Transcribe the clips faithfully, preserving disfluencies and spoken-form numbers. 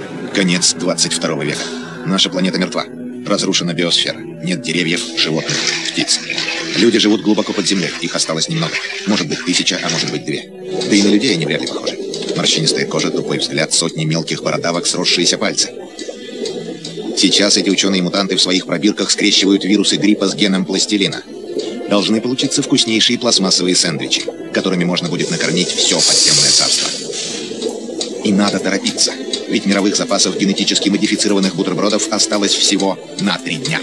Конец двадцать второго века. Наша планета мертва. Разрушена биосфера. Нет деревьев, животных, птиц. Люди живут глубоко под землей. Их осталось немного. Может быть тысяча, а может быть две. Да и на людей они вряд ли похожи. Морщинистая кожа, тупой взгляд, сотни мелких бородавок, сросшиеся пальцы. Сейчас эти ученые-мутанты в своих пробирках скрещивают вирусы гриппа с геном пластилина. Должны получиться вкуснейшие пластмассовые сэндвичи, которыми можно будет накормить все подземное царство. И надо торопиться, ведь мировых запасов генетически модифицированных бутербродов осталось всего на три дня.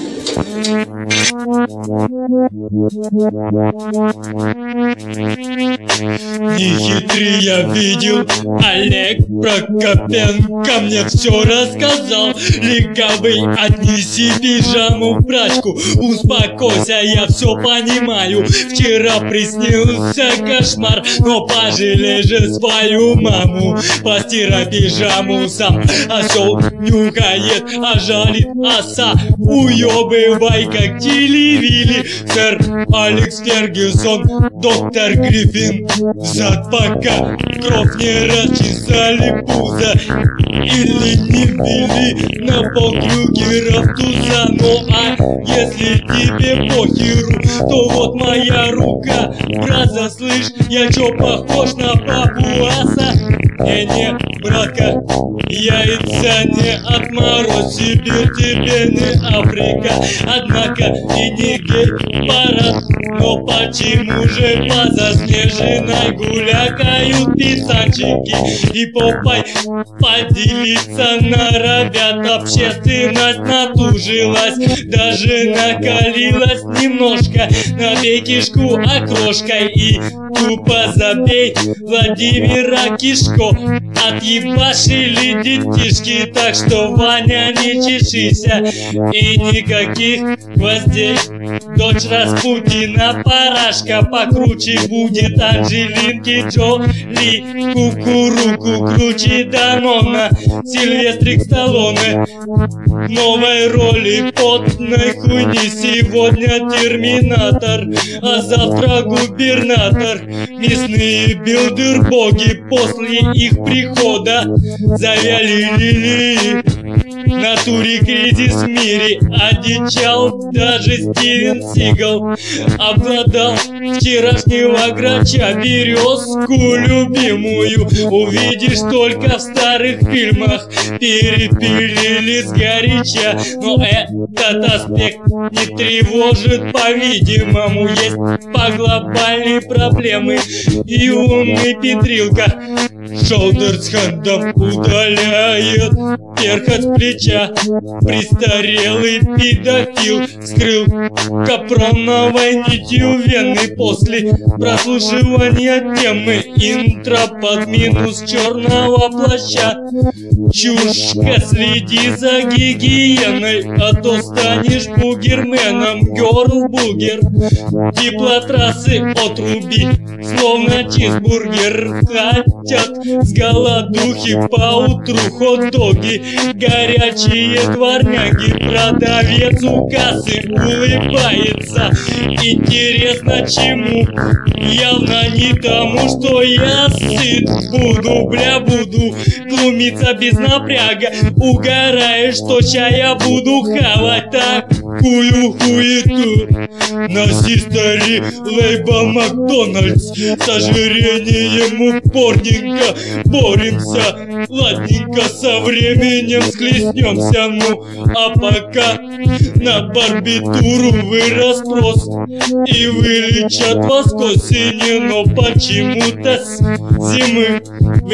Не хитри, я видел, Олег Прокопенко мне все рассказал. Легавый, отнеси пижаму в прачку, успокойся, я все понимаю. Вчера приснился кошмар, но пожалей же свою маму. Постирай пижаму сам, осел нюхает, а жалит оса. Уебывай, как телевили, сэр Алекс Фергюсон, доктор Гриффин. Взад пока кровь не расчесали пузо или не ввели на полкрюгера в туза. Ну а если тебе похеру, то вот моя рука. Браза, слышь, я чё, похож на папуаса? Не-не, братка, яйца не отморозь, Сибирь тебе не Африка. Однако и не гей-парад, но почему же по заснеженной гулякают писанчики и попой поделиться норовят? Общественность натужилась, даже накалилась немножко. Набей кишку окрошкой и тупо забей Владимира Кишко. Отъебашили детишки, так что, Ваня, не чешися. И никаких гвоздей. Дочь Распутина парашка покруче будет Анджелинки Джоли. Кукуруку круче Данона. Сильвестрик Сталлоне в новой роли потной хуйни. Сегодня Терминатор, а завтра губернатор. Мясные билдербоги после их прихода завяли. В натуре кризис в мире, одичал даже Стивен Сигал. Обладал вчерашнего грача, березку любимую увидишь только в старых фильмах. Перепилили сгоряча, но этот аспект не тревожит, по-видимому. Есть по глобальной проблемы и умный Петрилка шолдер с хандом удаляет перхоть с плеча. Престарелый педофил скрыл капроновой нитью вены после прослушивания темы интро под минус черного плаща. Чушка, следи за гигиеной, а то станешь бугерменом, герл-бугер. Теплотрассы отруби, словно чизбургер. Хотят с голодухи поутру хот-доги, горячие дворняги. Продавец у кассы улыбается. Интересно чему? Явно не тому, что я сыт. Буду, бля, буду глумиться без напряга. Угораешь, что чая буду хавать такую хуету. На систере лейбл Макдональдс с ожирением упорненько боремся. Ладненько, со временем схлестнемся. Ну, а пока на барбитуру вырос спрос и вылечат вас к осени. Но почему-то с зимы вы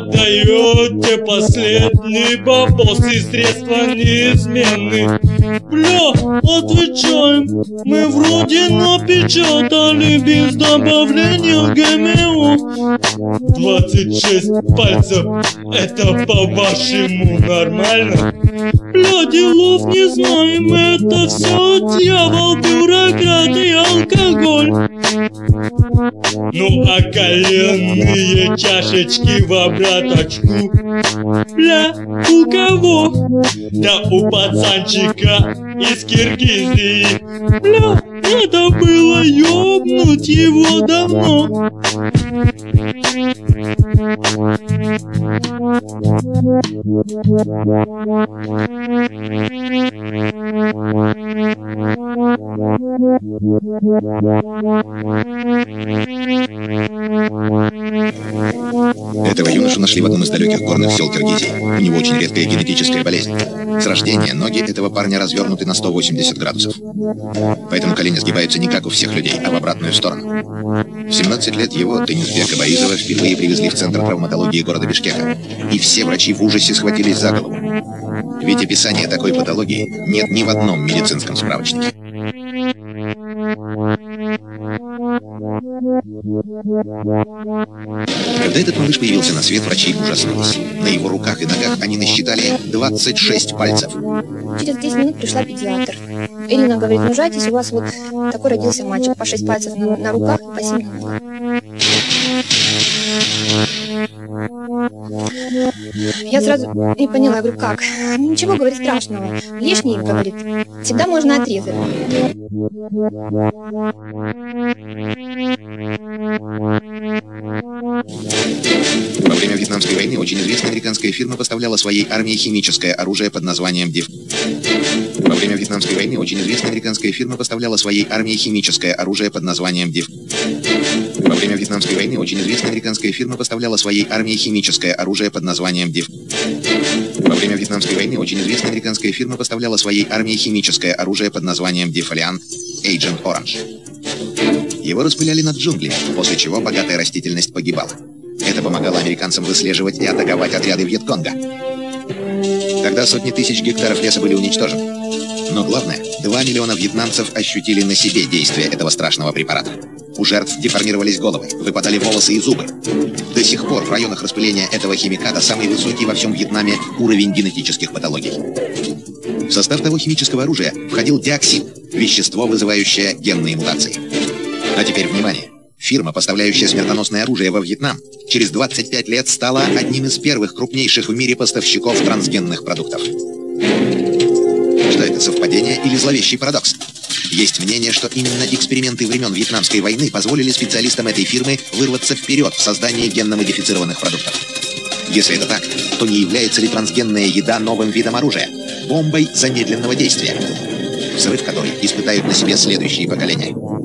отдаете последний бабос, и средства неизменны. Бля, отвечаем, мы вроде напечатали без добавления ГМО. Двадцать шесть пальцев, это по-вашему нормально? Бля, делов не знаем, это все дьявол, бюрократ и алкоголь. Ну а коленные чашечки в обраточку, бля, у кого? Да у пацанчика из Киргизии. Бля, надо было ёбнуть его давно. Этого юношу нашли в одном из далеких горных сел Киргизии. У него очень редкая генетическая болезнь. С рождения ноги этого парня развернуты на сто восемьдесят градусов. Поэтому колени сгибаются не как у всех людей, а в обратную сторону. В семнадцать лет его, Денисбека Боизова, впервые привезли в Центр травматологии города Бишкека. И все врачи в ужасе схватились за голову. Ведь описания такой патологии нет ни в одном медицинском справочнике. Когда этот малыш появился на свет, врачи ужаснулись. На его руках и ногах они насчитали двадцать шесть пальцев. Через десять минут пришла педиатр. Ирина говорит: ну жайтесь, у вас вот такой родился мальчик, по шесть пальцев на, на руках и по семь на ногах. Я сразу не поняла, я говорю, как? Ничего, говорит, страшного. Лишний, говорит, всегда можно отрезать. Во время Вьетнамской войны очень известная американская фирма поставляла своей армии химическое оружие под названием Див. Во время Вьетнамской войны очень известная американская фирма поставляла своей армии химическое оружие под названием Див. Во время Вьетнамской войны очень известная американская фирма поставляла своей армии химическое оружие под названием Див. Во время Вьетнамской войны очень известная американская фирма поставляла своей армии химическое оружие под названием Дифолиан Agent Orange. Его распыляли над джунглями, после чего богатая растительность погибала. Это помогало американцам выслеживать и атаковать отряды Вьетконга. Тогда сотни тысяч гектаров леса были уничтожены. Но главное, два миллиона вьетнамцев ощутили на себе действие этого страшного препарата. У жертв деформировались головы, выпадали волосы и зубы. До сих пор в районах распыления этого химиката самый высокий во всем Вьетнаме уровень генетических патологий. В состав того химического оружия входил диоксин, вещество, вызывающее генные мутации. А теперь внимание. Фирма, поставляющая смертоносное оружие во Вьетнам, через двадцать пять лет стала одним из первых крупнейших в мире поставщиков трансгенных продуктов. Что это, совпадение или зловещий парадокс? Есть мнение, что именно эксперименты времен Вьетнамской войны позволили специалистам этой фирмы вырваться вперед в создании генно-модифицированных продуктов. Если это так, то не является ли трансгенная еда новым видом оружия, бомбой замедленного действия, взрыв которой испытают на себе следующие поколения?